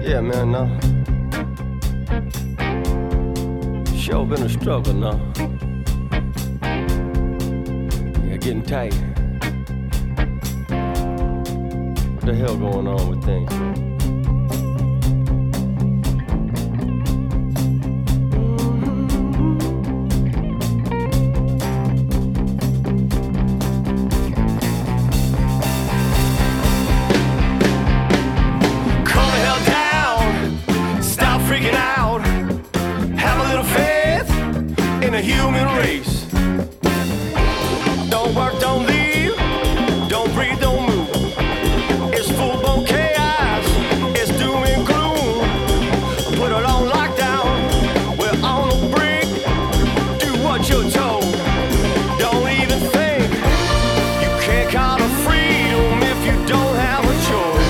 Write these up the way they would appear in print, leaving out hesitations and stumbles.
Yeah, man, no. Sure been a struggle, no. Yeah, getting tight. What the hell going on with things, man? The human race. Don't work, don't leave, don't breathe, don't move. It's full-blown chaos, it's doom and gloom. Put it on lockdown, we're on the brink. Do what you're told, don't even think. You can't call it freedom if you don't have a choice.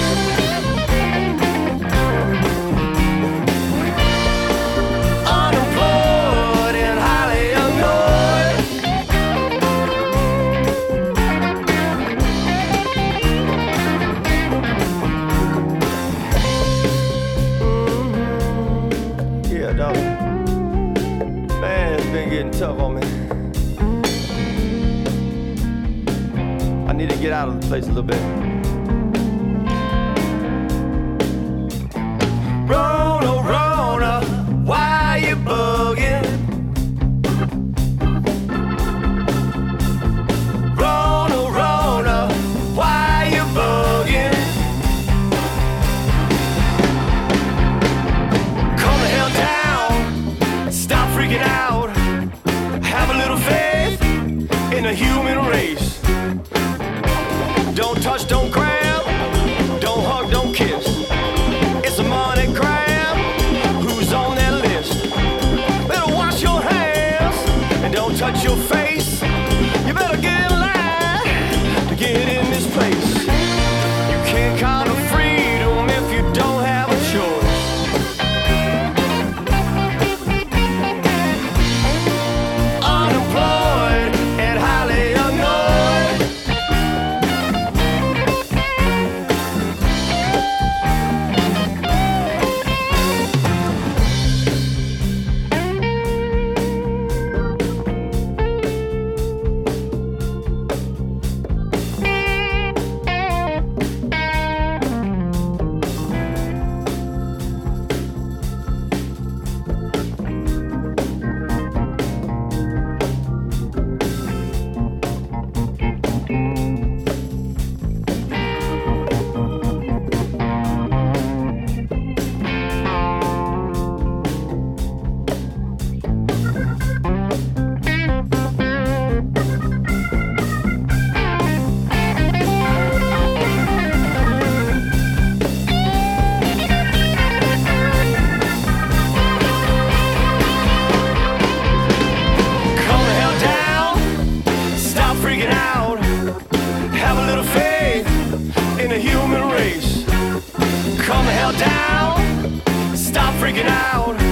Getting tough on me. I need to get out of the place a little bit. Rona, Rona, why you bugging? Rona, Rona, why you bugging? Calm the hell down, stop freaking out. Have a little faith in the human race. Don't touch, don't grab, don't hug, don't kiss. It's a money grab. Who's on that list? Better wash your hands and don't touch your face. You better get in line to get in this place. You can't call it freedom if you don't have a choice. Calm the hell down, stop freaking out.